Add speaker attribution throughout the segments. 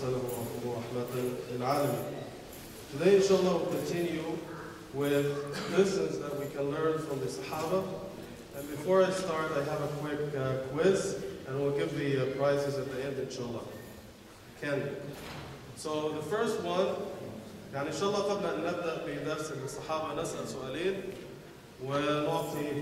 Speaker 1: أرسله رحمة للعالمين. Today, inshallah, we'll continue with lessons that we can learn from the Sahaba. And before I start, I have a quick quiz, and we'll give the prizes at the end, inshallah. Candy. So the first one, يعني إن شاء الله قبل أن نبدأ بدرس الصحابة نسأل سؤالين ونعطي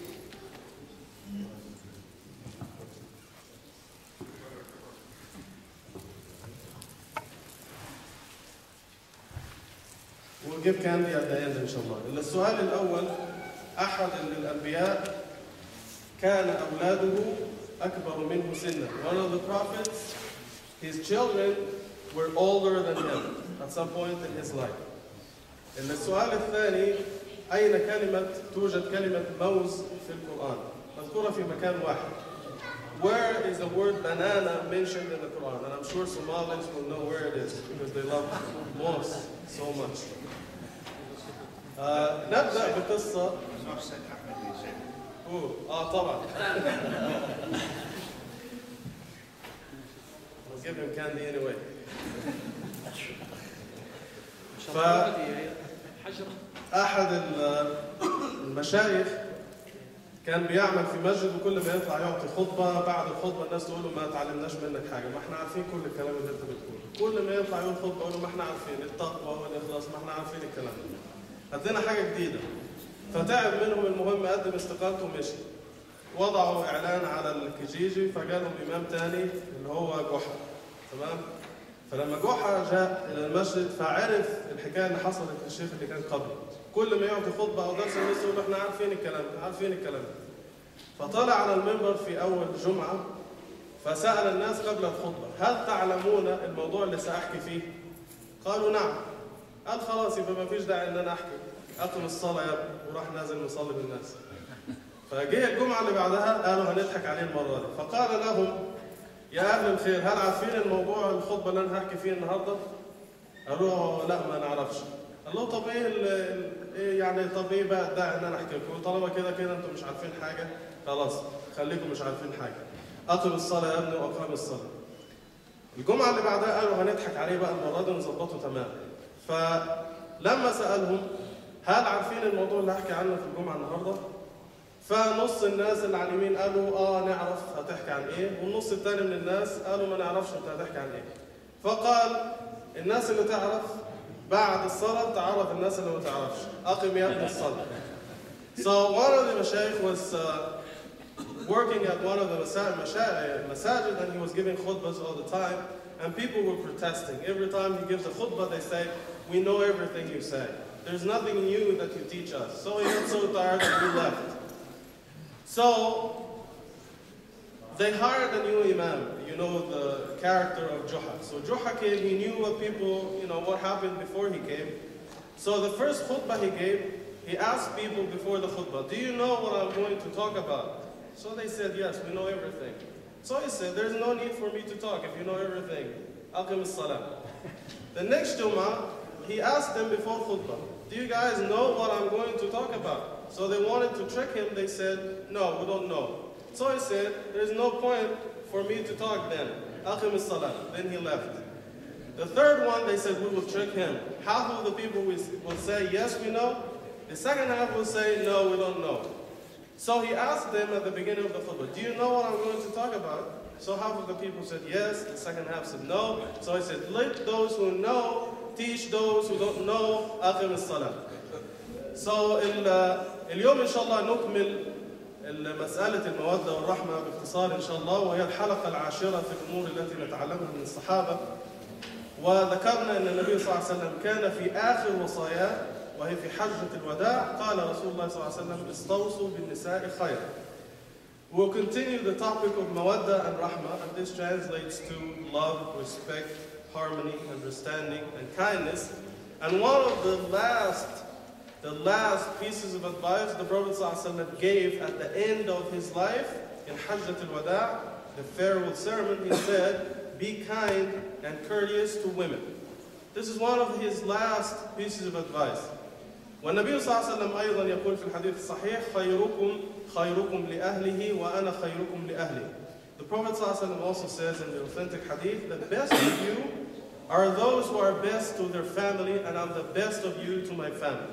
Speaker 1: We'll give candy at the end إن شاء الله. السؤال الأول أحد الأنبياء كان أولاده أكبر منه سنا. One of the prophets, his children were older than him at some point in his life. السؤال الثاني أين توجد كلمة موز في القرآن؟ مذكورة في مكان واحد. Where is the word banana mentioned in the Quran? And I'm sure Somalis will know where it is because they love moss so much. نبدأ بقصة. طبعا. I'll give him candy anyway. أحد المشايخ كان بيعمل في مسجد وكل ما يطلع يعطي خطبة بعد الخطبة الناس تقول له ما تعلمناش منك حاجة ما احنا عارفين كل الكلام اللي انت بتقوله كل ما يطلع يقول خطبة يقول له ما احنا عارفين التقوى والإخلاص ما احنا عارفين الكلام ده هدينا حاجة جديدة فتعب منهم المهم قدم استقالته ومشي وضعوا إعلان على الكجيجي فجالهم إمام تاني اللي هو جحا تمام فلما جحا جاء إلى المسجد فعرف الحكاية اللي حصلت للشيخ اللي كان قبله كل ما يعطي خطبة أو درس الناس يقول احنا عارفين الكلام فطلع على المنبر في أول جمعة فسأل الناس قبل الخطبة هل تعلمون الموضوع اللي سأحكي فيه؟ قالوا نعم قال خلاص يبقى ما فيش داعي إن أنا أحكي أقم الصلاة يا ابني وراح نازل نصلي بالناس فجاء الجمعة اللي بعدها قالوا هنضحك عليه المرة دي فقال لهم يا أهل الخير هل عارفين الموضوع الخطبة اللي أنا هحكي فيه النهاردة؟ قالوا لا ما نعرفش قال له طب ايه بقى الداعي ان انا احكي لكم طالما كده انتم مش عارفين حاجه خلاص خليكم مش عارفين حاجه اقم الصلاه يا ابني واقام الصلاه الجمعه اللي بعدها قالوا هنضحك عليه بقى المره دي ونظبطه تمام فلما سالهم هل عارفين الموضوع اللي هحكي عنه في الجمعه النهارده فنص الناس اللي على اليمين قالوا نعرف هتحكي عن ايه والنص الثاني من الناس قالوا ما نعرفش انت هتحكي عن ايه فقال الناس اللي تعرف بعد الصلاة تعرف الناس اللي ما تعرفش أقم يا ابن الصلاة So one of the mashayikh was working at one of the masajid and he was giving khutbahs all the time and people were protesting. Every time he gives a khutbah they say, we know everything you say. There's nothing new that you teach us. So he got so tired that he left. So they hired a new imam, you know the character of Juha. So Juha came, he knew what people, what happened before he came. So the first khutbah he gave, he asked people before the khutbah, do you know what I'm going to talk about? So they said, yes, we know everything. So he said, there's no need for me to talk if you know everything. Aqim as-salam. The next Jummah, he asked them before khutbah, do you guys know what I'm going to talk about? So they wanted to trick him, they said, no, we don't know. So he said, there's no point for me to talk then. Aqim as-salam. Then he left. The third one, they said, we will trick him. Half of the people will say, yes, we know. The second half will say, no, we don't know. So he asked them at the beginning of the khutbah, do you know what I'm going to talk about? So half of the people said yes, the second half said no. So he said, let those who know teach those who don't know. Aqim as-salam. So اليوم إن شاء الله نكمل مسألة المودة والرحمة باختصار إن شاء الله وهي الحلقة العاشرة في الأمور التي نتعلمها من الصحابة وذكرنا أن النبي صلى الله عليه وسلم كان في آخر وصاياه وهي في حجة الوداع قال رسول الله صلى الله عليه وسلم استوصوا بالنساء خيرا. We'll continue the topic of mawadda and rahmah and this translates to love, respect, harmony, understanding and kindness and one of the last pieces of advice the Prophet ﷺ gave at the end of his life in Hajjat al-Wada', the farewell sermon, he said, be kind and courteous to women. This is one of his last pieces of advice. والنبي صلى الله عليه وسلم أيضا يقول في الحديث الصحيح خيركم لأهله وأنا خيركم لأهلي. The Prophet ﷺ also says in the authentic hadith, the best of you are those who are best to their family, and I'm the best of you to my family.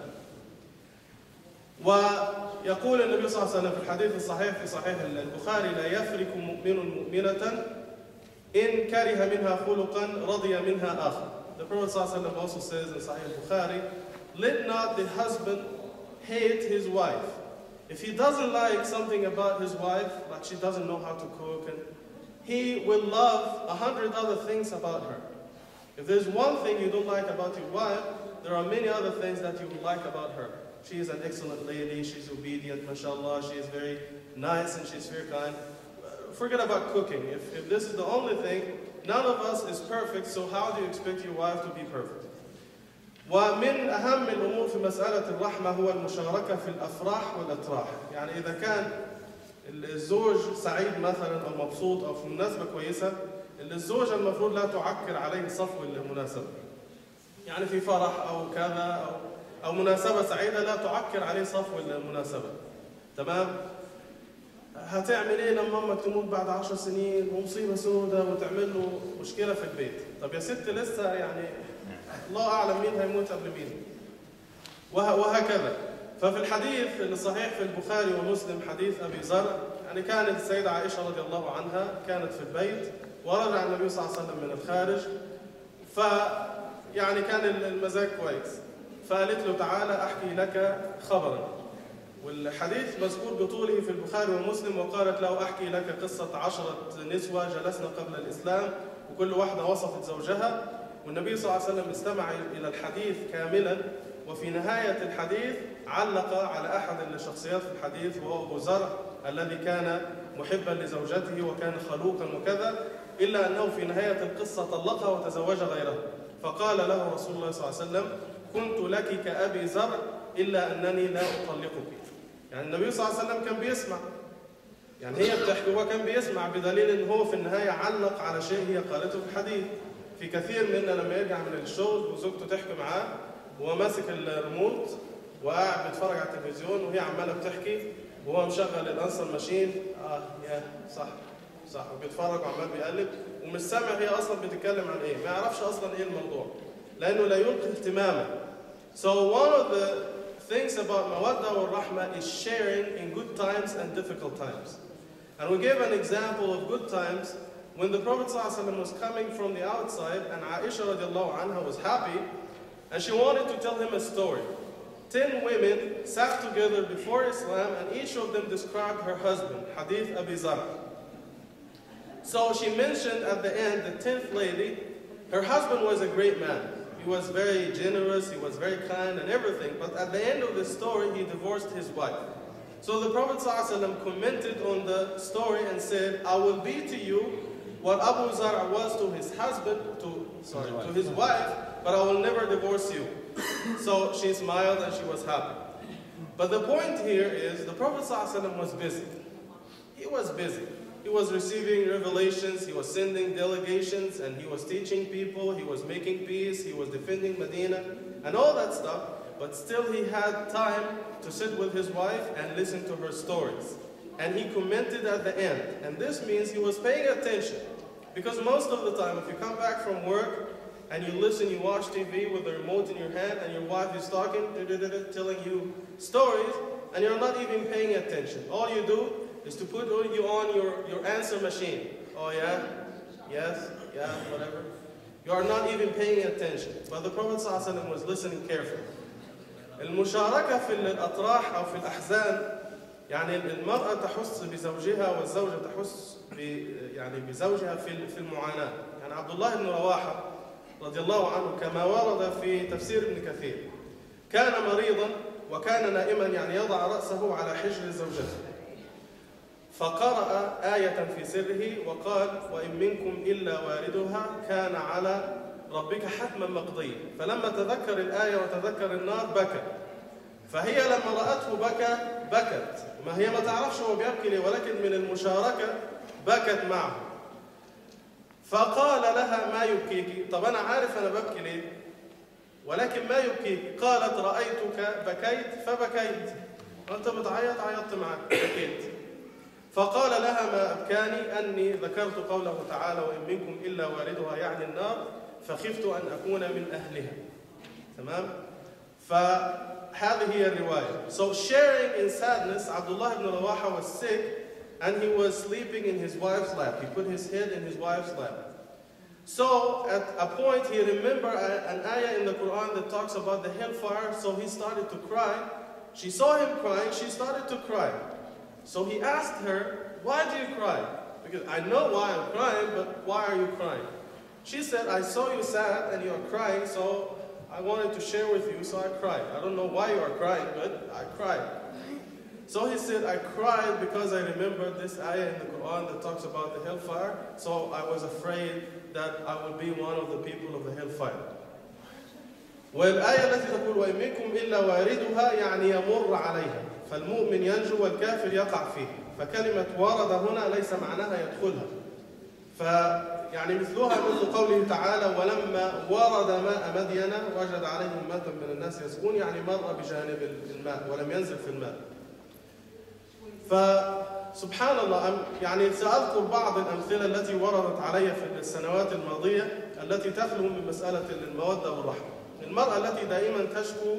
Speaker 1: ويقول النبي صلى الله عليه وسلم في الحديث الصحيح في صحيح البخاري: لا يفرق مؤمن مؤمنة إن كره منها خلقا رضي منها آخر. The Prophet صلى الله عليه وسلم also says in Sahih Bukhari, let not the husband hate his wife. If he doesn't like something about his wife, like she doesn't know how to cook, and he will love 100 other things about her. If there's one thing you don't like about your wife, there are many other things that you would like about her. She is an excellent lady, she's obedient, mashallah, she is very nice and she's very kind. Forget about cooking. If this is the only thing, none of us is perfect, so how do you expect your wife to be perfect? ومن أهم الأمور في مسألة الرحمة هو المشاركة في الأفراح والأتراح. يعني إذا كان الزوج سعيد مثلا أو مبسوط أو في مناسبة كويسة، الزوجة المفروض لا تعكر عليه صفو المناسبة. يعني في فرح أو كذا أو مناسبة سعيدة لا تعكر عليه صفو المناسبة. تمام؟ هتعمل إيه لما أمك تموت بعد 10 سنين ومصيبة سودة وتعمل له مشكلة في البيت؟ طب يا ست لسه يعني الله أعلم مين هيموت قبل مين. وهكذا. ففي الحديث الصحيح في البخاري ومسلم حديث أبي ذر، يعني كانت السيدة عائشة رضي الله عنها كانت في البيت ورجع النبي صلى الله عليه وسلم من الخارج، يعني كان المزاج كويس، فقالت له تعالى أحكي لك خبرا. والحديث مذكور بطوله في البخاري ومسلم، وقالت له أحكي لك قصة 10 نسوة جلسنا قبل الإسلام وكل واحدة وصفت زوجها، والنبي صلى الله عليه وسلم استمع إلى الحديث كاملا، وفي نهاية الحديث علق على أحد الشخصيات في الحديث وهو أبو ذر الذي كان محبا لزوجته وكان خلوقا وكذا، إلا أنه في نهاية القصة طلقها وتزوج غيرها، فقال له رسول الله صلى الله عليه وسلم: كنت لك كأبي ذر إلا أنني لا أطلقك. يعني النبي صلى الله عليه وسلم كان بيسمع، يعني هي بتحكي وهو كان بيسمع، بدليل أنه هو في النهاية علق على شيء هي قالته في الحديث. في كثير منا لما يرجع من الشغل وزوجته تحكي معاه وهو ماسك الريموت وقاعد بيتفرج على التلفزيون وهي عماله بتحكي وهو مشغل الانسر ماشين، يا صح وبيتفرج وعمال بيقلب ومش سامع هي اصلا بتتكلم عن ايه، ما يعرفش اصلا ايه الموضوع لانه لا يلقي اهتماما. So one of the things about mawadda or rahmah is sharing in good times and difficult times. And we gave an example of good times when the Prophet ﷺ was coming from the outside and Aisha radiallahu anha was happy and she wanted to tell him a story. 10 women sat together before Islam and each of them described her husband, Hadith Abi Zar. So she mentioned at the end, the 10th lady, her husband was a great man. He was very generous, he was very kind and everything, but at the end of the story he divorced his wife. So the Prophet ﷺ commented on the story and said, I will be to you what Abu Zar was to his husband, to his wife, but I will never divorce you. So she smiled and she was happy. But the point here is the Prophet ﷺ was busy. He was busy. He was receiving revelations, he was sending delegations, and he was teaching people, he was making peace, he was defending Medina, and all that stuff. But still he had time to sit with his wife and listen to her stories. And he commented at the end. And this means he was paying attention. Because most of the time, if you come back from work and you listen, you watch TV with the remote in your hand and your wife is talking, telling you stories, and you're not even paying attention. All you do is to put you on your answer machine. Oh yeah, yes, yeah, whatever. You are not even paying attention. But the Prophet ﷺ was listening carefully. المشاركة في الأطراح أو في الأحزان، يعني المرأة تحس بزوجها والزوجة تحس يعني بزوجها في المعاناة. يعني عبد الله بن رواحة رضي الله عنه كما ورد في تفسير ابن كثير كان مريضا وكان نائما، يعني يضع رأسه على حجر زوجته، فقرأ آية في سره وقال: وإن منكم إلا واردها كان على ربك حتما مقضيا. فلما تذكر الآية وتذكر النار بكى، فهي لما رأته بكت، ما هي ما تعرفش هو بيبكي ليه، ولكن من المشاركة بكت معه. فقال لها: ما يبكيك؟ طب أنا عارف أنا ببكي ليه، ولكن ما يبكيك؟ قالت: رأيتك بكيت فبكيت. أنت بتعيط عيطت معك بكيت. فقال لها: ما أبكاني أني ذكرت قوله تعالى: وإن منكم إلا واردها، يعني النار، فخفت أن أكون من أهلها. تمام؟ فهذه هي الرواية. So sharing in sadness, Abdullah ibn Rawaha was sick and he was sleeping in his wife's lap. He put his head in his wife's lap. So at a point he remembered an ayah in the Quran that talks about the hellfire, so he started to cry. She saw him crying, she started to cry. So he asked her, why do you cry? Because I know why I'm crying, but why are you crying? She said, I saw you sad and you are crying, so I wanted to share with you, so I cried. I don't know why you are crying, but I cried. So he said, I cried because I remembered this ayah in the Quran that talks about the hellfire, so I was afraid that I would be one of the people of the hellfire. والآية التي تقول وإن منكم إلا واردها يعني يمر عليها فالمؤمن ينجو والكافر يقع فيه فكلمة ورد هنا ليس معناها يدخلها فيعني مثلها مثل قوله تعالى ولما ورد ماء مدين وجد عليه أمة من الناس يسقون يعني مر بجانب الماء ولم ينزل في الماء. فسبحان الله يعني سأذكر بعض الأمثلة التي وردت علي في السنوات الماضية التي تخلو من مسألة المودة والرحمة. المرأة التي دائما تشكو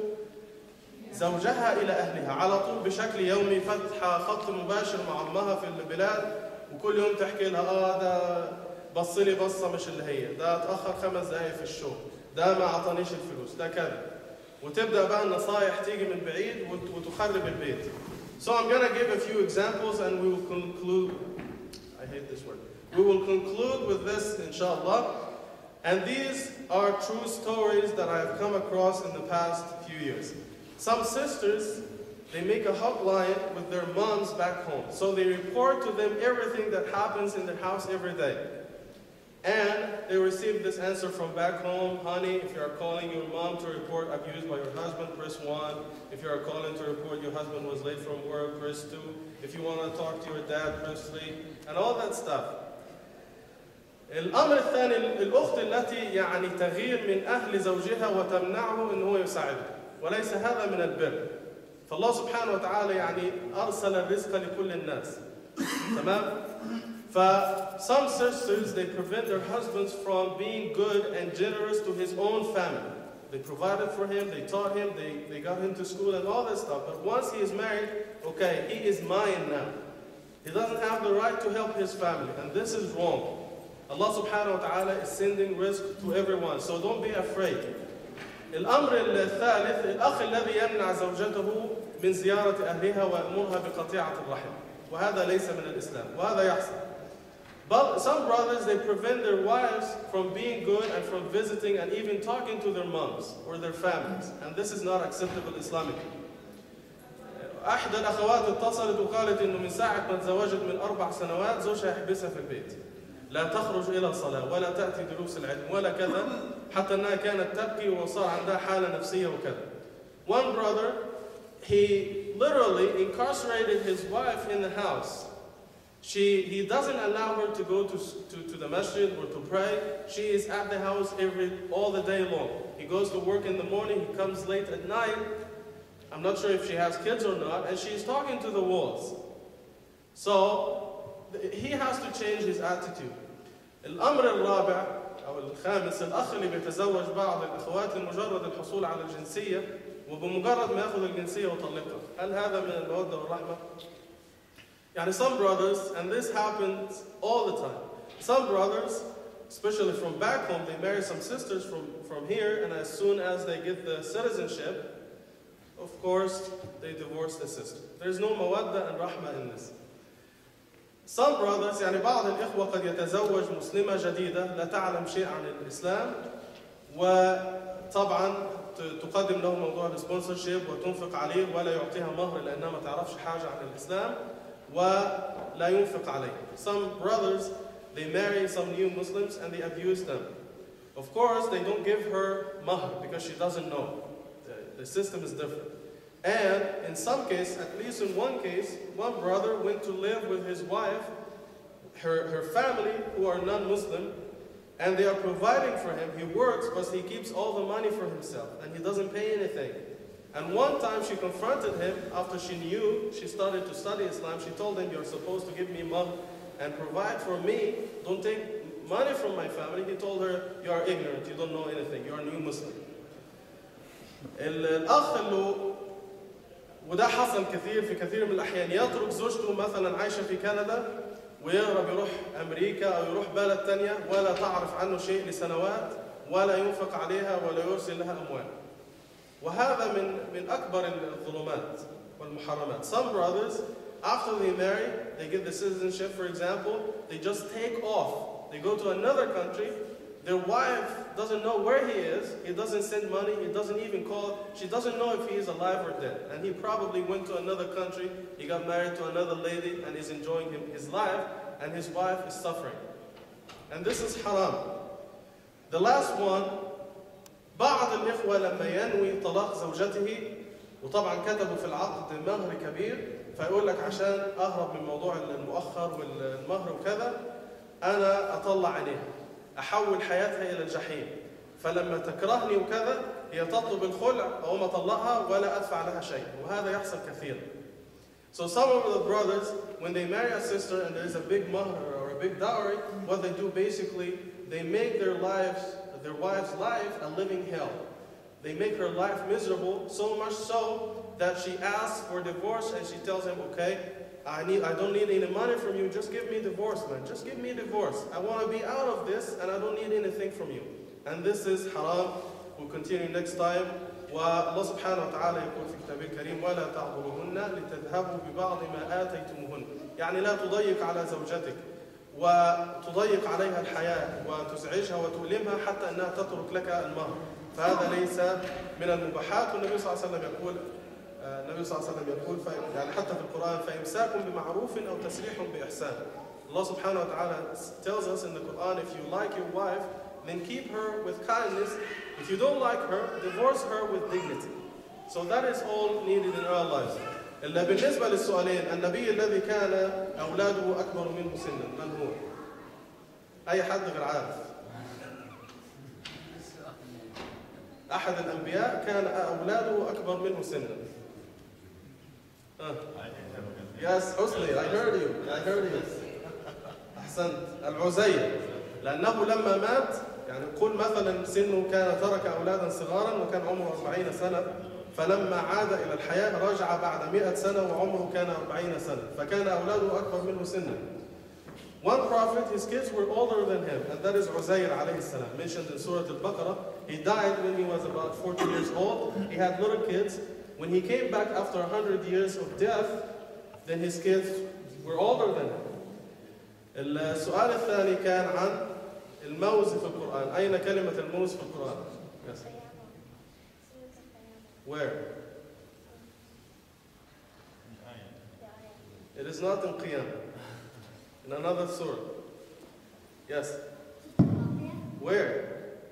Speaker 1: زوجها إلى أهلها على طول بشكل يومي فتح خط مباشر مع أمها في البلاد وكل يوم تحكي لها ده بصلي بصة مش اللي هي ده اتأخر 5 دقايق في الشغل ده ما أعطانيش الفلوس ده كذا وتبدأ بقى النصايح تيجي من بعيد وتخرب البيت. So I'm going to give a few examples and we will conclude. I hate this word. We will conclude with this inshallah. And these are true stories that I have come across in the past few years. Some sisters, they make a hotline with their moms back home. So they report to them everything that happens in their house every day. And they receive this answer from back home. Honey, if you are calling your mom to report abuse by your husband, press 1. If you are calling to report your husband was late from work, press 2. If you want to talk to your dad, press 3. And all that stuff. الأمر الثاني الأخت التي يعني تغير من أهل زوجها وتمنعه إن هو يساعدها وليس هذا من البر. فالله سبحانه وتعالى يعني أرسل الرزق لكل الناس. تمام؟ Some sisters, they prevent their husbands from being good and generous to his own family. They provided for him, they taught him, they got him to school and all that stuff. But once he is married, okay, he is mine now. He doesn't have the right to help his family, and this is wrong. Allah subhanahu wa ta'ala is sending risk to everyone, so don't be afraid. الأمر الثالث الأخ الذي يمنع زوجته من زيارة أهلها ويأمرها بقطيعة الرحم وهذا ليس من الإسلام وهذا يحصل. But some brothers, they prevent their wives from being good and from visiting and even talking to their moms or their families. And this is not acceptable Islamically. أحدى الأخوات اتصلت وقالت إنه من ساعة ما تزوجت من 4 سنوات زوجها يحبسها في البيت. لا تخرج إلى الصلاة ولا تأتي دروس العلم ولا كذا حتى أنها كانت تبكي وصار عندها حالة نفسية وكذا. One brother, he literally incarcerated his wife in the house. He doesn't allow her to go to the masjid or to pray. She is at the house all the day long. He goes to work in the morning, he comes late at night. I'm not sure if she has kids or not, and she's talking to the walls. So he has to change his attitude. الأمر الرابع أو الخامس الأخ اللي بيتزوج بعض الأخوات لمجرد الحصول على الجنسية وبمجرد ما يأخذ الجنسية ويطلقها. هل هذا من المودة والرحمة؟ يعني some brothers, and this happens all the time, some brothers, especially from back home, they marry some sisters from here, and as soon as they get the citizenship, of course, they divorce the sister. There's no mawadda and rahmah in this. Some brothers, يعني بعض الإخوة قد يتزوج مسلمة جديدة لا تعلم شيء عن الإسلام وطبعا تقدم له موضوع السبونسرشيب وتنفق عليه ولا يعطيها مهر لأنها ما تعرفش حاجة عن الإسلام ولا ينفق عليه. Some brothers, they marry some new Muslims and they abuse them. Of course, they don't give her mahr because she doesn't know. The system is different. And in some cases, at least in one case, one brother went to live with his wife, her family who are non-Muslim, and they are providing for him. He works, but he keeps all the money for himself, and he doesn't pay anything. And one time she confronted him after she knew, she started to study Islam. She told him, you're supposed to give me mahr and provide for me. Don't take money from my family. He told her, you are ignorant, you don't know anything, you are a new Muslim. الأخ اللي وده حصل كثير في كثير من الأحيان يترك زوجته مثلا عايشة في كندا ويهرب يروح أمريكا أو يروح بلد تانية ولا تعرف عنه شيء لسنوات ولا ينفق عليها ولا يرسل لها أموال. وهذا من أكبر الظلمات والمحرمات. Some brothers, after they marry, they get the citizenship, for example, they just take off. They go to another country. Their wife doesn't know where he is. He doesn't send money. He doesn't even call. She doesn't know if he is alive or dead. And he probably went to another country. He got married to another lady and is enjoying his life. And his wife is suffering. And this is haram. The last one, بعض الإخوة لما ينوي طلاق زوجته وطبعا كتبوا في العقد مهر كبير فيقول لك عشان أهرب من موضوع المؤخر والمهر وكذا أنا أطلع عينيها أحول حياتها إلى الجحيم فلما تكرهني وكذا هي تطلب الخلع أو ما أطلقها ولا أدفع لها شيء وهذا يحصل كثيرا. So some of the brothers, when they marry a sister and there is a big mahr or a big dowry, what they do basically, they make their wife's life a living hell. They make her life miserable, so much so that she asks for divorce and she tells him, okay, I don't need any money from you, just give me divorce, man. Just give me divorce. I want to be out of this and I don't need anything from you. And this is haram. We'll continue next time. والله سبحانه وتعالى يقول في كتابه الكريم ولا تعضلوهن لتذهبوا ببعض ما آتيتموهن. يعني لا تضيق على زوجتك وتضيق عليها الحياة وتزعجها وتؤلمها حتى أنها تترك لك المهر. فهذا ليس من المباحات. والنبي صلى الله عليه وسلم يقول يعني حتى في القرآن فإمساك بمعروف أو تسريح بإحسان. Allah subhanahu wa ta'ala tells us in the Quran, if you like your wife, then keep her with kindness. If you don't like her, divorce her with dignity. So that is all needed in our lives. إلا بالنسبة للسؤالين النبي الذي كان أولاده أكبر منه سنا من هو؟ أي حد غير عارف. أحد الأنبياء كان أولاده أكبر منه سنا. Yes, حسني, I heard you. أحسنت. العزير. لأنه لما مات يعني قل مثلا سنه كان ترك أولادا صغارا وكان عمره 40 سنة فلما عاد إلى الحياة رجع بعد 100 سنة وعمره كان 40 سنة فكان أولاده أكبر منه سنا. One prophet, his kids were older than him, and that is Uzair alayhi salam, mentioned in Surah Al-Baqarah. He died when he was about 40 years old. He had little kids. When he came back after 100 years of death, then his kids were older than him. السؤال الثاني كان عن الموز في القرآن. أين كلمة الموز في القرآن؟ Yes. Where? It is not in Qiyam. In another surah. Yes. Where?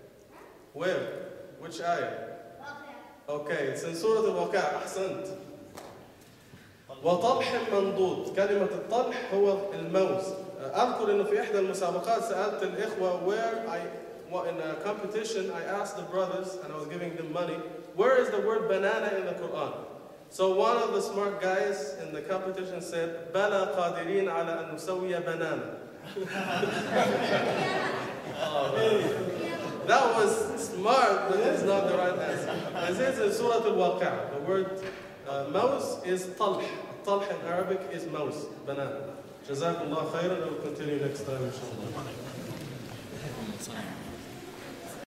Speaker 1: Which ayah? Okay, it's in Surah Al-Waqi'ah. أحسنت. وطلح منضود. كلمة الطلح هو الموز. أذكر إنه في إحدى المسابقات سألت الإخوة in a competition I asked the brothers and I was giving them money, where is the word banana in the Quran? So one of the smart guys in the competition said, بَلَا قَادِرِينَ عَلَى أَن نُسَوِّيَ بَنَانًا. That was smart, but it's not the right answer. As is in Surah Al-Waqi'ah, the word mouse is talh. Talh in Arabic is mouse, banana. جزاكم الله خيرا. I will continue next time, inshallah.